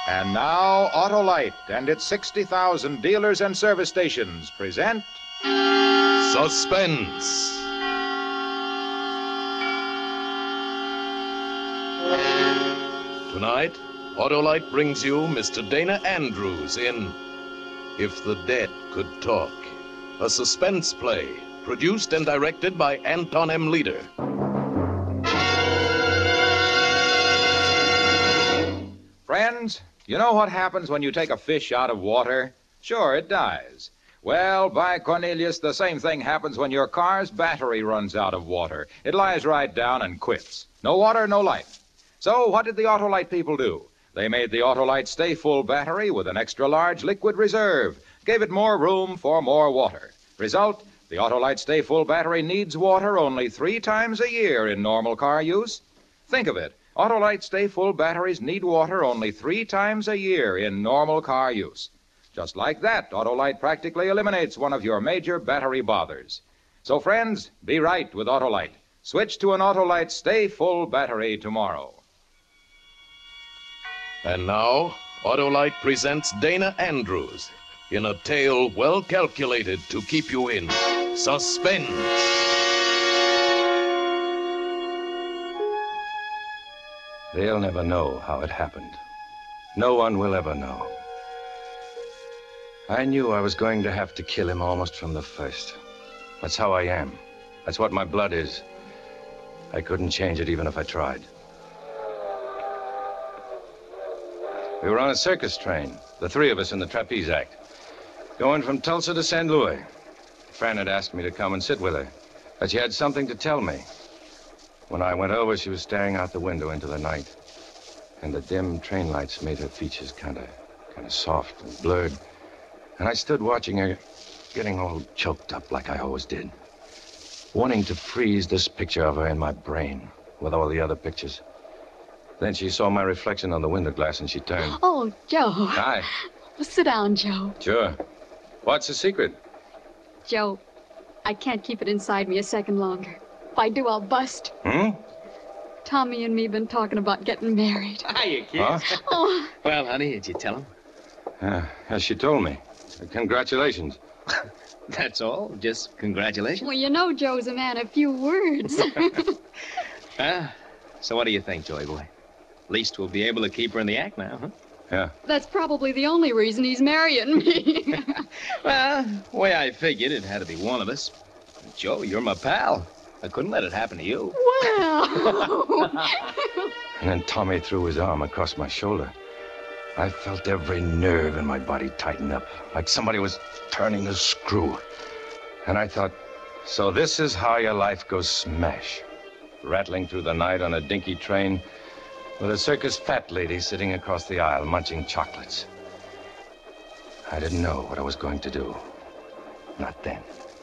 And now, Autolite and its 60,000 dealers and service stations present... Suspense. Tonight, Autolite brings you Mr. Dana Andrews in If the Dead Could Talk, a suspense play produced and directed by Anton M. Leader. Friends, you know what happens when you take a fish out of water? Sure, it dies. Well, by Cornelius, the same thing happens when your car's battery runs out of water. It lies right down and quits. No water, no life. So what did the Autolite people do? They made the Autolite Stay Full battery with an extra large liquid reserve, gave it more room for more water. Result, the Autolite Stay Full battery needs water only 3 times a year in normal car use. Think of it. Autolite Stay Full batteries need water only 3 times a year in normal car use. Just like that, Autolite practically eliminates one of your major battery bothers. So, friends, be right with Autolite. Switch to an Autolite Stay Full battery tomorrow. And now, Autolite presents Dana Andrews in a tale well calculated to keep you in suspense. They'll never know how it happened. No one will ever know. I knew I was going to have to kill him almost from the first. That's how I am. That's what my blood is. I couldn't change it even if I tried. We were on a circus train, the 3 of us in the Trapeze Act, going from Tulsa to St. Louis. Fran had asked me to come and sit with her, but she had something to tell me. When I went over, she was staring out the window into the night, and the dim train lights made her features kind of soft and blurred. And I stood watching her, getting all choked up like I always did, wanting to freeze this picture of her in my brain with all the other pictures. Then she saw my reflection on the window glass and she turned. Oh, Joe. Hi. Well, sit down, Joe. Sure. What's the secret? Joe, I can't keep it inside me a second longer. If I do, I'll bust. Tommy and me been talking about getting married. Hiya, kids. Huh? Oh. Well, honey, did you tell him? As she told me. Congratulations. That's all. Just congratulations. Well, you know Joe's a man of few words. So what do you think, Joey boy? At least we'll be able to keep her in the act now, huh? Yeah. That's probably the only reason he's marrying me. Well, the way I figured, it had to be one of us. Joe, you're my pal. I couldn't let it happen to you. Well. And then Tommy threw his arm across my shoulder. I felt every nerve in my body tighten up, like somebody was turning a screw. And I thought, so this is how your life goes smash. Rattling through the night on a dinky train with a circus fat lady sitting across the aisle munching chocolates. I didn't know what I was going to do. Not then.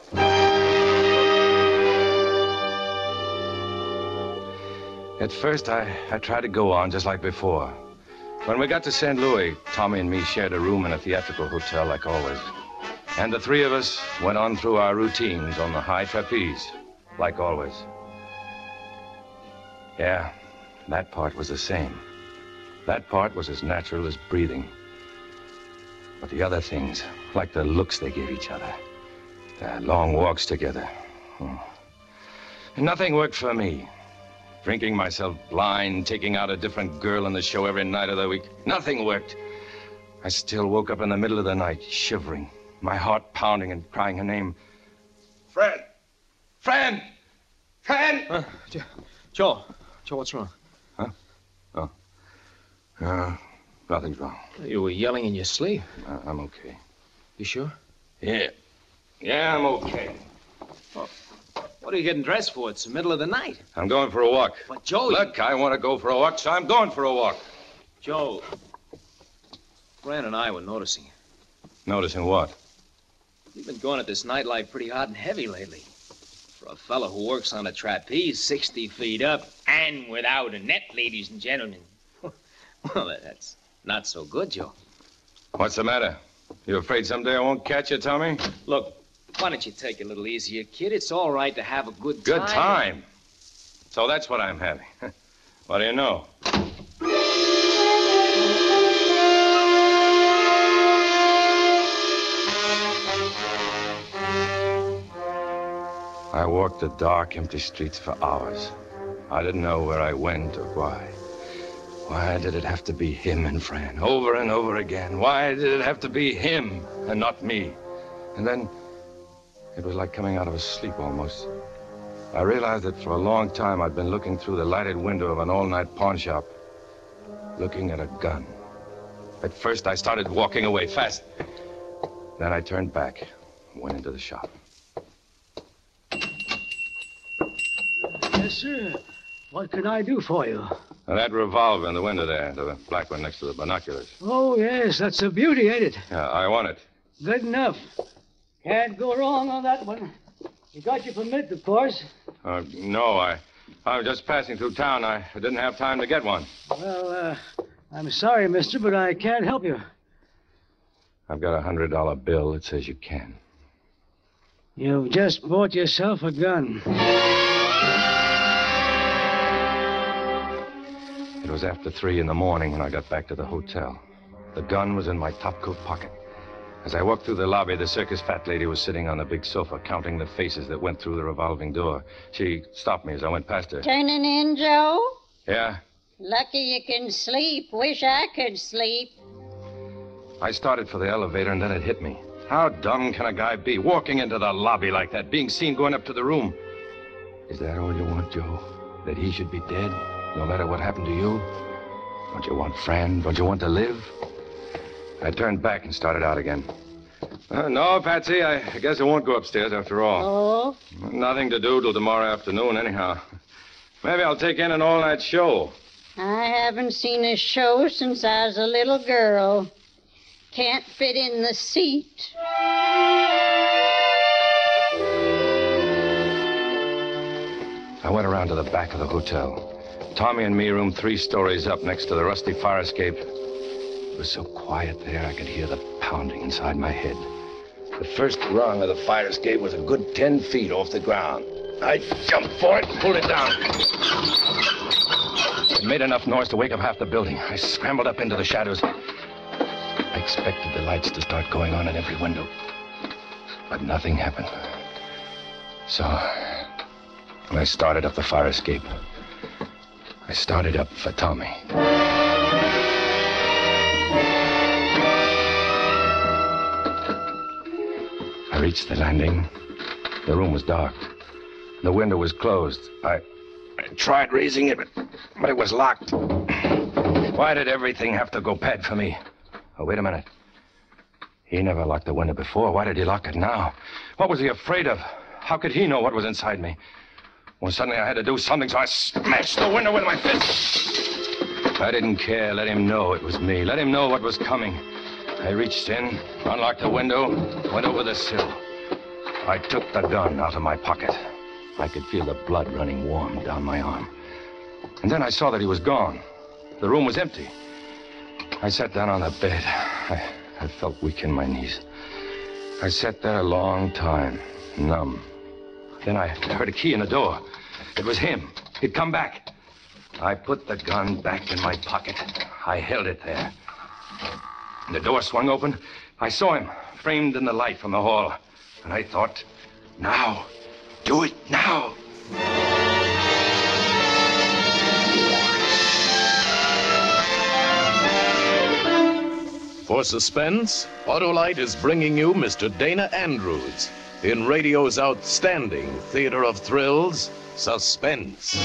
At first, I tried to go on just like before. When we got to St. Louis, Tommy and me shared a room in a theatrical hotel like always. And the 3 of us went on through our routines on the high trapeze, like always. Yeah, that part was the same. That part was as natural as breathing. But the other things, like the looks they gave each other, the long walks together, nothing worked for me. Drinking myself blind, taking out a different girl in the show every night of the week, nothing worked. I still woke up in the middle of the night, shivering, my heart pounding and crying her name. Fran! Fran! Fran! Joe, what's wrong? Huh? Oh. Nothing's wrong. You were yelling in your sleep. I'm okay. You sure? Yeah, I'm okay. Well, what are you getting dressed for? It's the middle of the night. I'm going for a walk. But, Joe... Look, I want to go for a walk, so I'm going for a walk. Joe, Fran and I were noticing you. Noticing what? You've been going at this nightlife pretty hot and heavy lately. For a fellow who works on a trapeze 60 feet up and without a net, ladies and gentlemen. Well, that's not so good, Joe. What's the matter? You afraid someday I won't catch you, Tommy? Look, why don't you take it a little easier, kid? It's all right to have a good time. Good time? So that's what I'm having. What do you know? I walked the dark, empty streets for hours. I didn't know where I went or why. Why did it have to be him and Fran, over and over again? Why did it have to be him and not me? And then, it was like coming out of a sleep almost. I realized that for a long time I'd been looking through the lighted window of an all-night pawn shop, looking at a gun. At first, I started walking away fast. Then I turned back and went into the shop. Yes, sir. What can I do for you? Now, that revolver in the window there, the black one next to the binoculars. Oh, yes, that's a beauty, ain't it? Yeah, I want it. Good enough. Can't go wrong on that one. You got your permit, of course. No, I was just passing through town. I didn't have time to get one. Well, I'm sorry, mister, but I can't help you. I've got a $100 bill that says you can. You've just bought yourself a gun. It was after 3 in the morning when I got back to the hotel. The gun was in my topcoat pocket. As I walked through the lobby, the circus fat lady was sitting on the big sofa, counting the faces that went through the revolving door. She stopped me as I went past her. Turning in, Joe? Yeah? Lucky you can sleep. Wish I could sleep. I started for the elevator, and then it hit me. How dumb can a guy be, walking into the lobby like that, being seen going up to the room? Is that all you want, Joe? That he should be dead, no matter what happened to you? Don't you want Fran? Don't you want to live? I turned back and started out again. No, Patsy, I guess I won't go upstairs after all. Oh? Nothing to do till tomorrow afternoon, anyhow. Maybe I'll take in an all-night show. I haven't seen a show since I was a little girl. Can't fit in the seat. I went around to the back of the hotel. Tommy and me roomed 3 stories up next to the rusty fire escape. It was so quiet there, I could hear the pounding inside my head. The first rung of the fire escape was a good 10 feet off the ground. I jumped for it and pulled it down. It made enough noise to wake up half the building. I scrambled up into the shadows. I expected the lights to start going on in every window. But nothing happened. So, I started up the fire escape. I started up for Tommy. I reached the landing. The room was dark. The window was closed. I tried raising it, but it was locked. Why did everything have to go bad for me? Oh, wait a minute. He never locked the window before. Why did he lock it now? What was he afraid of? How could he know what was inside me? Well, suddenly I had to do something, so I smashed the window with my fist. I didn't care. Let him know it was me. Let him know what was coming. I reached in, unlocked the window, went over the sill. I took the gun out of my pocket. I could feel the blood running warm down my arm. And then I saw that he was gone. The room was empty. I sat down on the bed. I felt weak in my knees. I sat there a long time, numb. Then I heard a key in the door. It was him. He'd come back. I put the gun back in my pocket. I held it there. The door swung open. I saw him, framed in the light from the hall. And I thought, now. Do it now. For suspense, Autolite is bringing you Mr. Dana Andrews in radio's outstanding theater of thrills, Suspense.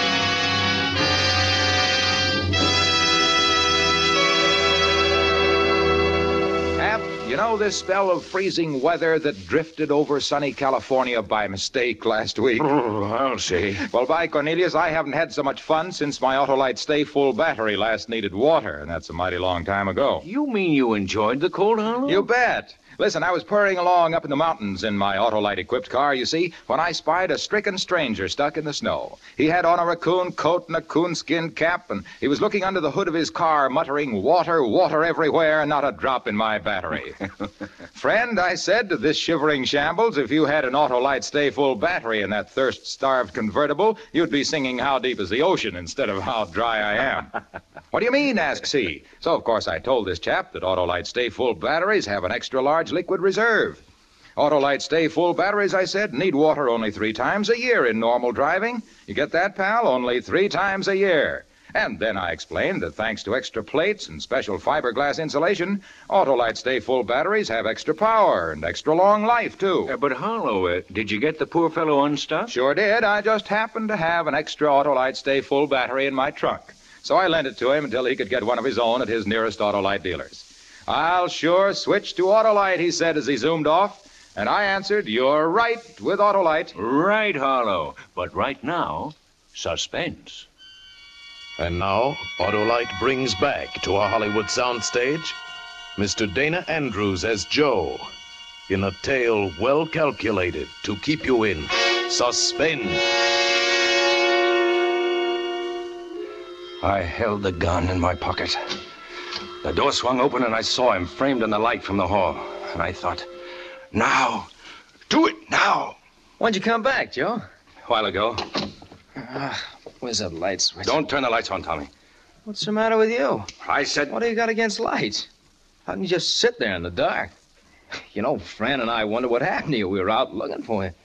You know this spell of freezing weather that drifted over sunny California by mistake last week? I'll see. Well, by Cornelius, I haven't had so much fun since my Autolite Stay Full battery last needed water, and that's a mighty long time ago. You mean you enjoyed the cold, Harlow? You bet. Listen, I was purring along up in the mountains in my Autolite-equipped car, you see, when I spied a stricken stranger stuck in the snow. He had on a raccoon coat and a coonskin cap, and he was looking under the hood of his car, muttering, "Water, water everywhere, not a drop in my battery." "Friend," I said to this shivering shambles, "if you had an Autolite Stay Full battery in that thirst-starved convertible, you'd be singing 'How Deep is the Ocean' instead of 'How Dry I Am.'" "What do you mean?" asks he. So, of course, I told this chap that Autolite Stay Full batteries have an extra-large liquid reserve. Autolite Stay Full batteries, I said, need water only 3 times a year in normal driving. You get that, pal? Only 3 times a year. And then I explained that thanks to extra plates and special fiberglass insulation, Autolite Stay Full batteries have extra power and extra long life, too. But Harlow, did you get the poor fellow unstuck? Sure did. I just happened to have an extra Autolite Stay Full battery in my trunk. So I lent it to him until he could get one of his own at his nearest Autolite dealers. I'll sure switch to Autolite, he said as he zoomed off. And I answered, you're right with Autolite. Right, Harlow. But right now, suspense. And now, Autolite brings back to our Hollywood soundstage Mr. Dana Andrews as Joe in a tale well calculated to keep you in suspense. I held the gun in my pocket. The door swung open and I saw him framed in the light from the hall. And I thought, now, do it now. When'd you come back, Joe? A while ago. Where's that light switch? Don't turn the lights on, Tommy. What's the matter with you? I said... What do you got against lights? How can you just sit there in the dark? You know, Fran and I wonder what happened to you. We were out looking for you.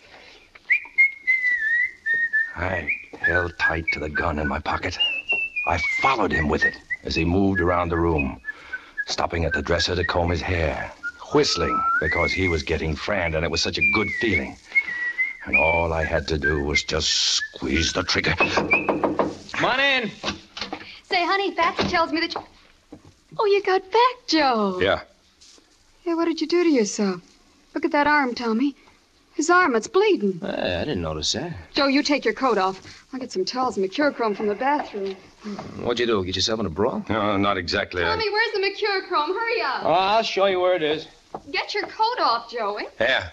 I held tight to the gun in my pocket. I followed him with it as he moved around the room, stopping at the dresser to comb his hair, whistling because he was getting Fran, and it was such a good feeling. And all I had to do was just squeeze the trigger. Come on in. Say, honey, Patsy tells me that you... Oh, you got back, Joe. Yeah. Hey, what did you do to yourself? Look at that arm, Tommy. His arm, it's bleeding. I didn't notice that. Joe, you take your coat off. I'll get some towels and mercurochrome from the bathroom. What'd you do? Get yourself in a brawl? No, not exactly. Tommy, where's the mercurochrome? Hurry up. Oh, I'll show you where it is. Get your coat off, Joey. Here.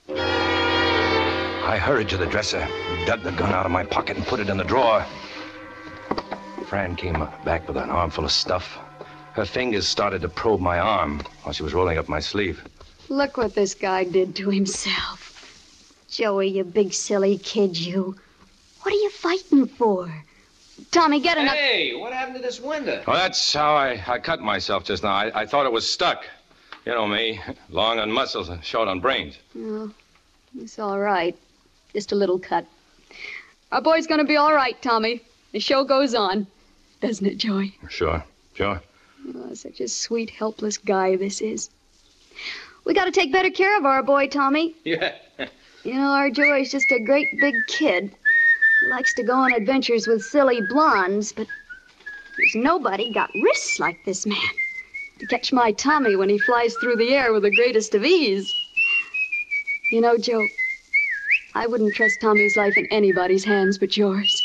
I hurried to the dresser, dug the gun out of my pocket, and put it in the drawer. Fran came back with an armful of stuff. Her fingers started to probe my arm while she was rolling up my sleeve. Look what this guy did to himself. Joey, you big silly kid, you. What are you fighting for? Tommy, get enough... Hey, what happened to this window? Well, that's how I cut myself just now. I thought it was stuck. You know me, long on muscles and short on brains. Oh, it's all right. Just a little cut. Our boy's gonna be all right, Tommy. The show goes on. Doesn't it, Joey? Sure. Oh, such a sweet, helpless guy this is. We gotta take better care of our boy, Tommy. Yeah. You know, our Joey's just a great big kid. He likes to go on adventures with silly blondes, but there's nobody got wrists like this man to catch my Tommy when he flies through the air with the greatest of ease. You know, Joe, I wouldn't trust Tommy's life in anybody's hands but yours.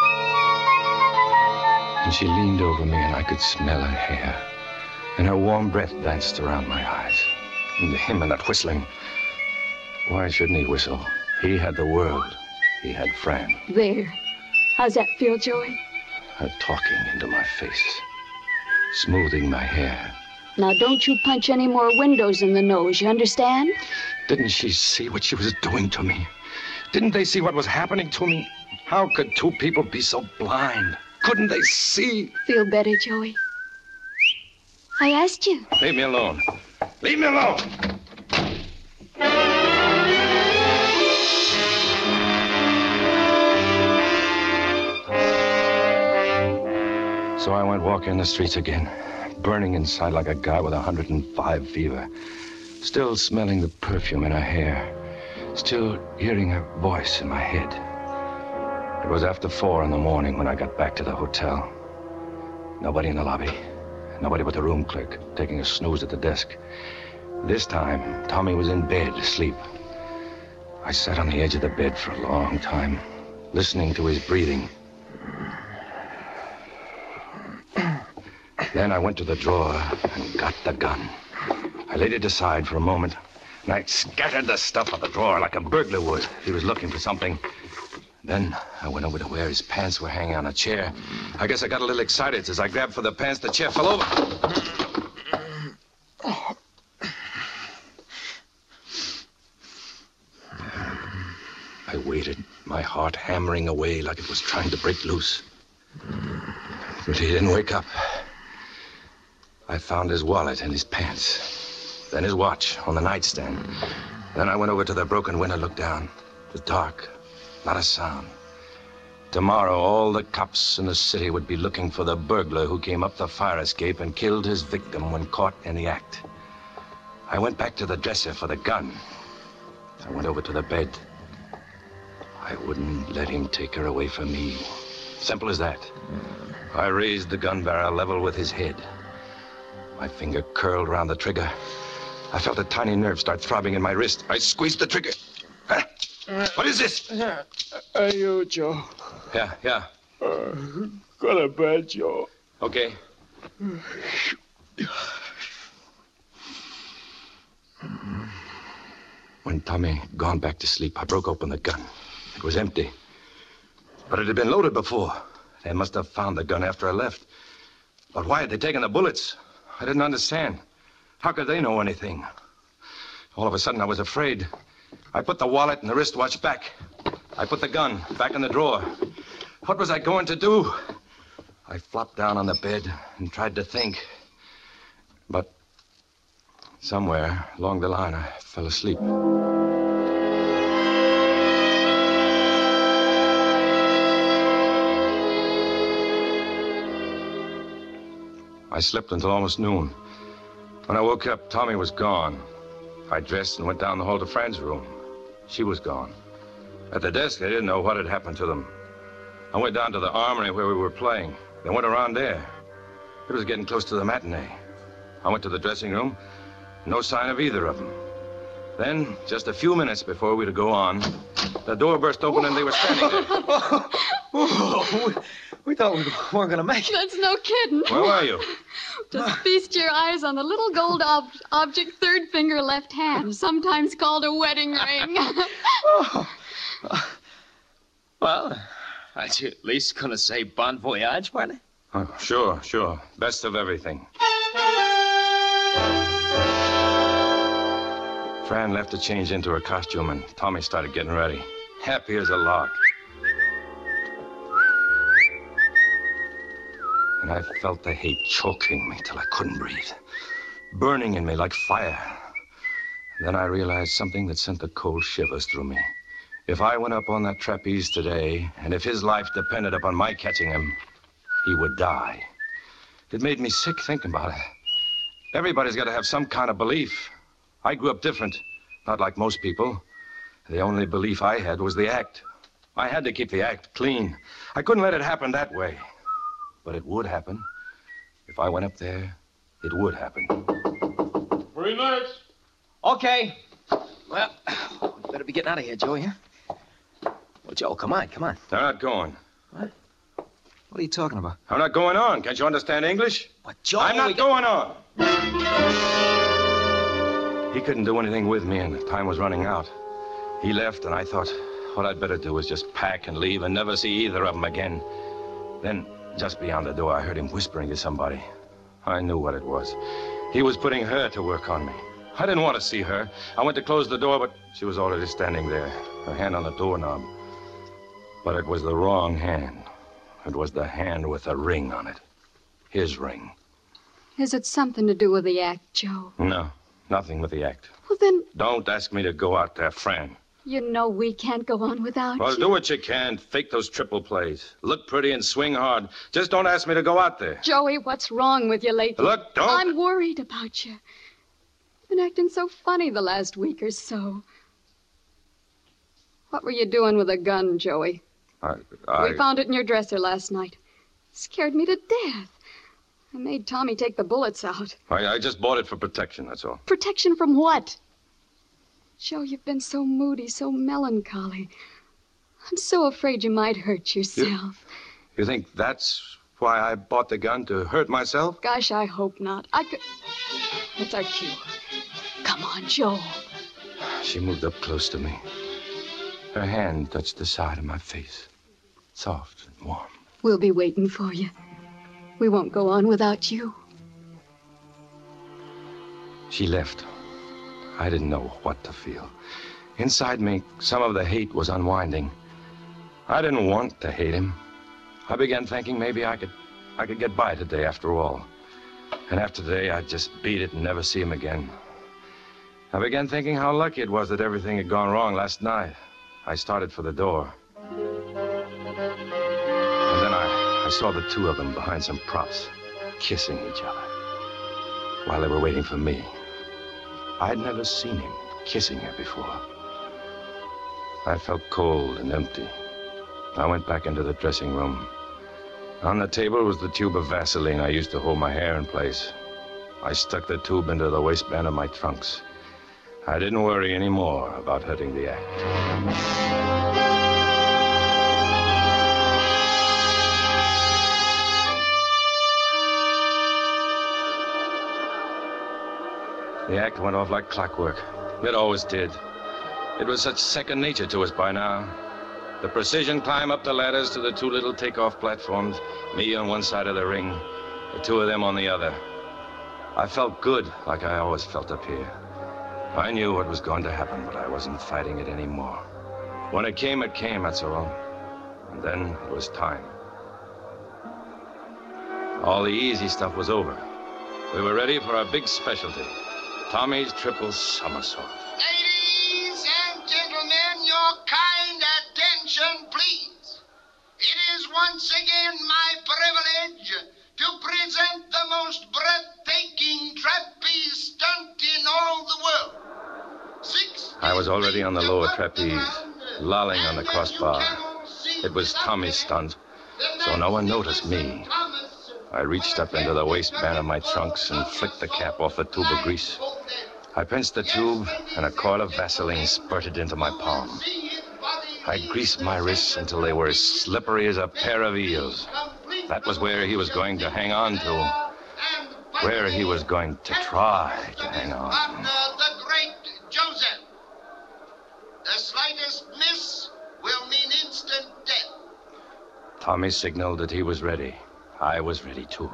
And she leaned over me, and I could smell her hair. And her warm breath danced around my eyes. And him and that whistling. Why shouldn't he whistle? He had the world. He had Fran. There. How's that feel, Joey? Her talking into my face. Smoothing my hair. Now, don't you punch any more windows in the nose, you understand? Didn't she see what she was doing to me? Didn't they see what was happening to me? How could two people be so blind? Couldn't they see? Feel better, Joey? I asked you. Leave me alone. Leave me alone! So I went walking the streets again, burning inside like a guy with 105 fever, still smelling the perfume in her hair, still hearing her voice in my head. It was after 4 in the morning when I got back to the hotel. Nobody in the lobby, nobody but the room clerk, taking a snooze at the desk. This time, Tommy was in bed, asleep. I sat on the edge of the bed for a long time, listening to his breathing. Then I went to the drawer and got the gun. I laid it aside for a moment, and I scattered the stuff out the drawer like a burglar would if he was looking for something. Then I went over to where his pants were hanging on a chair. I guess I got a little excited. As I grabbed for the pants, the chair fell over. I waited, my heart hammering away like it was trying to break loose. But he didn't wake up. I found his wallet in his pants, then his watch on the nightstand. Then I went over to the broken window, looked down. It was dark, not a sound. Tomorrow, all the cops in the city would be looking for the burglar who came up the fire escape and killed his victim when caught in the act. I went back to the dresser for the gun. I went over to the bed. I wouldn't let him take her away from me. Simple as that. I raised the gun barrel level with his head. My finger curled around the trigger. I felt a tiny nerve start throbbing in my wrist. I squeezed the trigger. Huh? What is this? You, Joe. Yeah. Go to bed, Joe. Okay. When Tommy gone back to sleep, I broke open the gun. It was empty. But it had been loaded before. They must have found the gun after I left. But why had they taken the bullets? I didn't understand. How could they know anything? All of a sudden, I was afraid. I put the wallet and the wristwatch back. I put the gun back in the drawer. What was I going to do? I flopped down on the bed and tried to think. But somewhere along the line, I fell asleep. I slept until almost noon. When I woke up, Tommy was gone. I dressed and went down the hall to Fran's room. She was gone. At the desk, I didn't know what had happened to them. I went down to the armory where we were playing. They went around there. It was getting close to the matinee. I went to the dressing room. No sign of either of them. Then, just a few minutes before we were to go on, the door burst open and they were standing there. We thought we weren't going to make it. That's no kidding. Where were you? Just feast your eyes on the little gold object, third finger, left hand, sometimes called a wedding ring. Well, aren't you at least going to say bon voyage, partner? Oh, sure. Best of everything. Fran left to change into her costume, and Tommy started getting ready. Happy as a lark. And I felt the hate choking me till I couldn't breathe. Burning in me like fire. Then I realized something that sent the cold shivers through me. If I went up on that trapeze today, and if his life depended upon my catching him, he would die. It made me sick thinking about it. Everybody's got to have some kind of belief. I grew up different, not like most people. The only belief I had was the act. I had to keep the act clean. I couldn't let it happen that way. But it would happen. If I went up there, it would happen. 3 minutes. Okay. Well, we better be getting out of here, Joe, yeah? Well, Joe, come on. They're not going. What? What are you talking about? I'm not going on. Can't you understand English? What, Joe? I'm not going on. He couldn't do anything with me, and time was running out. He left, and I thought what I'd better do was just pack and leave and never see either of them again. Then, just beyond the door, I heard him whispering to somebody. I knew what it was. He was putting her to work on me. I didn't want to see her. I went to close the door, but she was already standing there, her hand on the doorknob. But it was the wrong hand. It was the hand with a ring on it. His ring. Is it something to do with the act, Joe? No, nothing with the act. Well, then, Don't ask me to go out there, Fran. you know we can't go on without Well, you. do what you can. Fake those triple plays. Look pretty and swing hard. Just don't ask me to go out there. Joey, what's wrong with you lately? Look, don't. I'm worried about you. You've been acting so funny the last week or so. What were you doing with a gun, Joey? We found it in your dresser last night. Scared me to death. I made Tommy take the bullets out. I just bought it for protection, that's all. Protection from what? Joe, you've been so moody, so melancholy. I'm so afraid you might hurt yourself. You think that's why I bought the gun, to hurt myself? Gosh, I hope not. I could... That's our cue. Come on, Joe. She moved up close to me. Her hand touched the side of my face. Soft and warm. We'll be waiting for you. We won't go on without you. She left. I didn't know what to feel. Inside me, some of the hate was unwinding. I didn't want to hate him. I began thinking maybe I could get by today after all. And after today, I'd just beat it and never see him again. I began thinking how lucky it was that everything had gone wrong last night. I started for the door. And then I saw the two of them behind some props, kissing each other, while they were waiting for me. I'd never seen him kissing her before. I felt cold and empty. I went back into the dressing room. On the table was the tube of Vaseline I used to hold my hair in place. I stuck the tube into the waistband of my trunks. I didn't worry anymore about hurting the act. The act went off like clockwork. It always did. It was such second nature to us by now. The precision climb up the ladders to the two little takeoff platforms, me on one side of the ring, the two of them on the other. I felt good, like I always felt up here. I knew what was going to happen, but I wasn't fighting it anymore. When it came, that's all. And then it was time. All the easy stuff was over. We were ready for our big specialty, Tommy's triple somersault. Ladies and gentlemen, your kind attention, please. It is once again my privilege to present the most breathtaking trapeze stunt in all the world. I was already on the lower trapeze, lolling on the crossbar. It was Tommy's stunt, so no one noticed me. I reached up into the waistband of my trunks and flicked the cap off the tube of grease. I pinched the tube, and a coil of Vaseline spurted into my palm. I greased my wrists until they were as slippery as a pair of eels. That was where he was going to hang on to. Where he was going to try to hang on. The great Joseph. The slightest miss will mean instant death. Tommy signaled that he was ready. I was ready, too.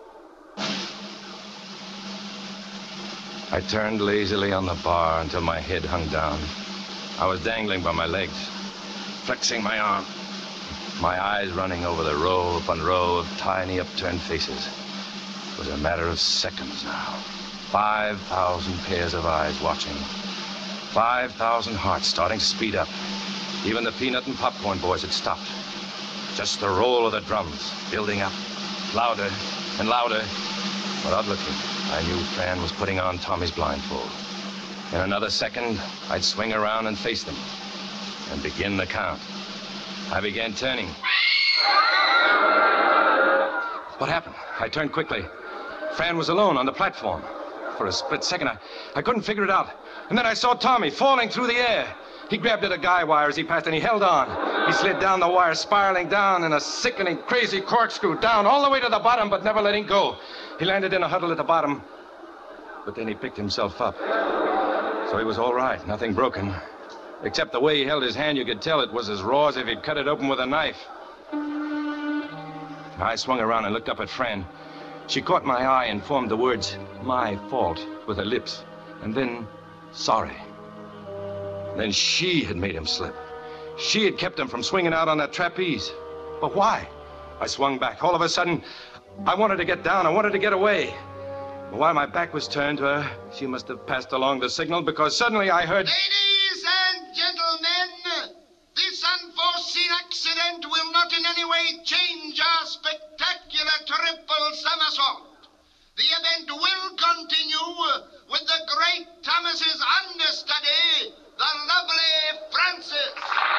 I turned lazily on the bar until my head hung down. I was dangling by my legs, flexing my arm, my eyes running over the row upon row of tiny upturned faces. It was a matter of seconds now. 5,000 pairs of eyes watching. 5,000 hearts starting to speed up. Even the peanut and popcorn boys had stopped. Just the roll of the drums building up, louder and louder. Without looking, I knew Fran was putting on Tommy's blindfold. In another second, I'd swing around and face them and begin the count. I began turning. What happened? I turned quickly. Fran was alone on the platform. For a split second, I couldn't figure it out. And then I saw Tommy falling through the air. He grabbed at a guy wire as he passed, and he held on. He slid down the wire, spiraling down in a sickening, crazy corkscrew, down all the way to the bottom, but never letting go. He landed in a huddle at the bottom, but then he picked himself up. So he was all right, nothing broken. Except the way he held his hand, you could tell it was as raw as if he'd cut it open with a knife. I swung around and looked up at Fran. She caught my eye and formed the words, "My fault," with her lips, and then, "Sorry." Then she had made him slip. She had kept him from swinging out on that trapeze. But why? I swung back. All of a sudden, I wanted to get down. I wanted to get away. But while my back was turned to her, she must have passed along the signal, because suddenly I heard... Ladies and gentlemen, this unforeseen accident will not in any way change our spectacular triple somersault. The event will continue with the great Thomas's understudy, the lovely Frances.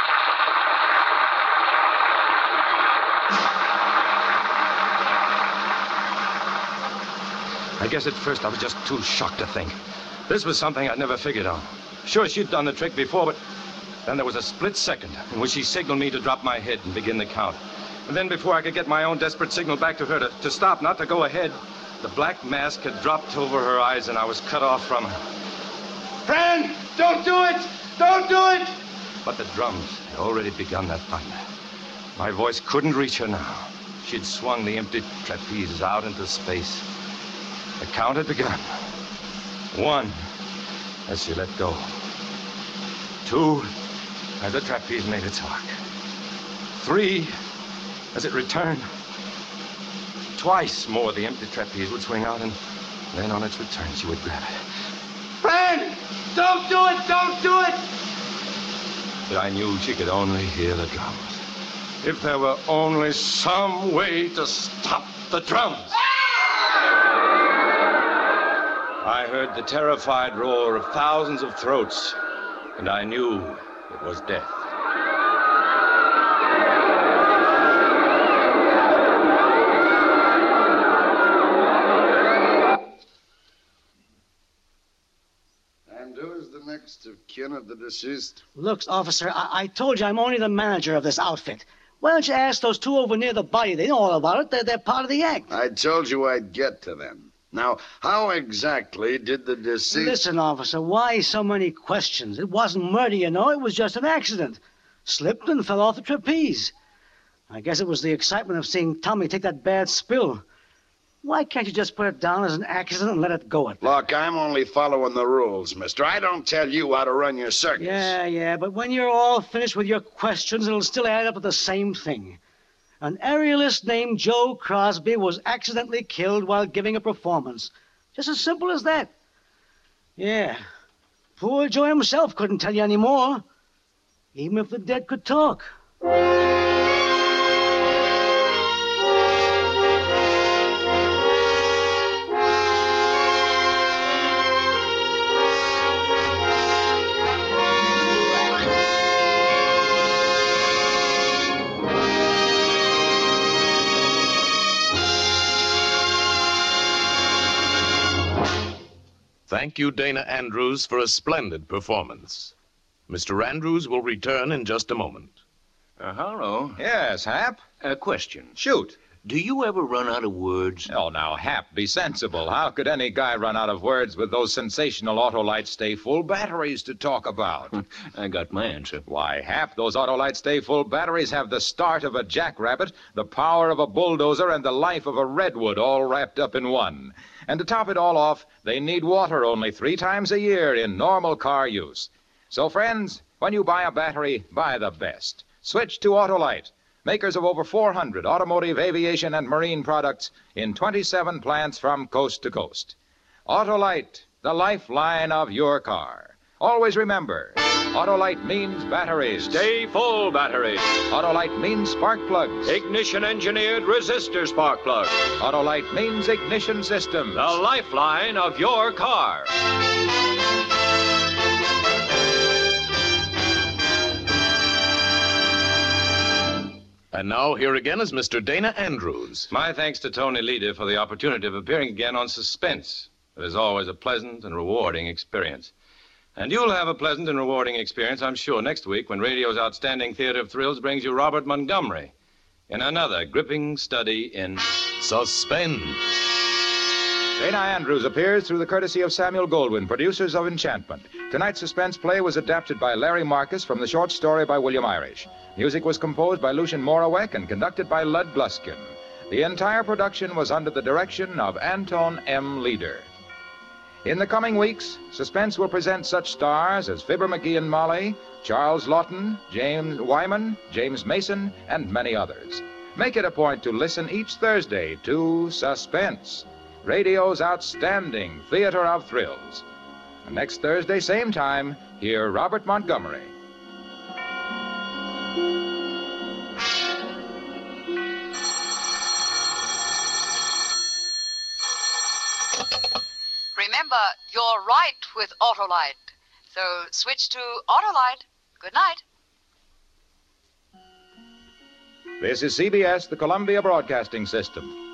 I guess at first I was just too shocked to think. This was something I'd never figured on. Sure, she'd done the trick before, but then there was a split second in which she signaled me to drop my head and begin the count. And then before I could get my own desperate signal back to her to stop, not to go ahead, the black mask had dropped over her eyes and I was cut off from her. "Fran, don't do it! Don't do it!" But the drums had already begun that thunder. My voice couldn't reach her now. She'd swung the empty trapezes out into space. The count had begun. 1, as she let go. 2, as the trapeze made its arc. 3, as it returned. Twice more the empty trapeze would swing out, and then on its return she would grab it. "Fran! Don't do it! Don't do it! But I knew she could only hear the drums. If there were only some way to stop the drums. I heard the terrified roar of thousands of throats, and I knew it was death. And who's the next of kin of the deceased? Look, officer, I told you I'm only the manager of this outfit. Why don't you ask those two over near the body? They know all about it. They're part of the act. I told you I'd get to them. Now, how exactly did the deceased... Listen, officer, why so many questions? It wasn't murder, you know. It was just an accident. Slipped and fell off the trapeze. I guess it was the excitement of seeing Tommy take that bad spill. Why can't you just put it down as an accident and let it go? Look, I'm only following the rules, mister. I don't tell you how to run your circus. Yeah, but when you're all finished with your questions, it'll still add up to the same thing. An aerialist named Joe Crosby was accidentally killed while giving a performance. Just as simple as that. Yeah. Poor Joe himself couldn't tell you any more, even if the dead could talk. Thank you, Dana Andrews, for a splendid performance. Mr. Andrews will return in just a moment. Hello. Yes, Hap? A question. Shoot. Do you ever run out of words? Oh, now, Hap, be sensible. How could any guy run out of words with those sensational Autolite Stay Full batteries to talk about? I got my answer. Why, Hap, those Autolite Stay Full batteries have the start of a jackrabbit, the power of a bulldozer, and the life of a redwood all wrapped up in one. And to top it all off, they need water only 3 times a year in normal car use. So, friends, when you buy a battery, buy the best. Switch to Autolite, makers of over 400 automotive, aviation, and marine products in 27 plants from coast to coast. Autolite, the lifeline of your car. Always remember, Autolite means batteries. Stay full batteries. Autolite means spark plugs. Ignition-engineered resistor spark plugs. Autolite means ignition systems. The lifeline of your car. And now, here again is Mr. Dana Andrews. My thanks to Tony Leder for the opportunity of appearing again on Suspense. It is always a pleasant and rewarding experience. And you'll have a pleasant and rewarding experience, I'm sure, next week when radio's outstanding theater of thrills brings you Robert Montgomery in another gripping study in Suspense. Dana Andrews appears through the courtesy of Samuel Goldwyn, producers of Enchantment. Tonight's suspense play was adapted by Larry Marcus from the short story by William Irish. Music was composed by Lucien Morawek and conducted by Lud Gluskin. The entire production was under the direction of Anton M. Leder. In the coming weeks, Suspense will present such stars as Fibber McGee and Molly, Charles Lawton, James Wyman, James Mason, and many others. Make it a point to listen each Thursday to Suspense, radio's outstanding theater of thrills. And next Thursday, same time, hear Robert Montgomery. Remember, you're right with Autolite. So switch to Autolite. Good night. This is CBS, the Columbia Broadcasting System.